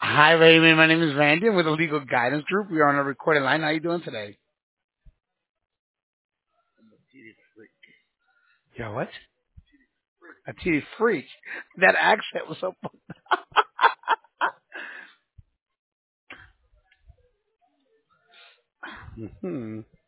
Hi, Raymond. My name is Randy. I'm with the Legal Guidance Group. We are on a recorded line. How are you doing today? Yeah, what? A TD freak. That accent was so fun.